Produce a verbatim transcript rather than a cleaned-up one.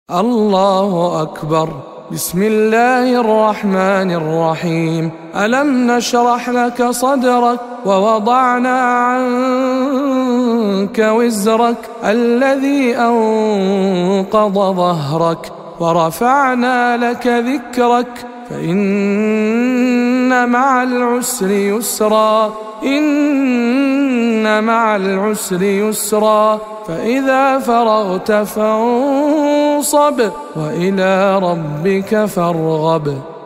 الله أكبر. بسم الله الرحمن الرحيم. ألم نشرح لك صدرك ووضعنا عنك وزرك الذي أنقض ظهرك ورفعنا لك ذكرك فإن مع العسر يسرا إن مع العسر يسرا فإذا فرغت فانصب وإلى ربك فارغب.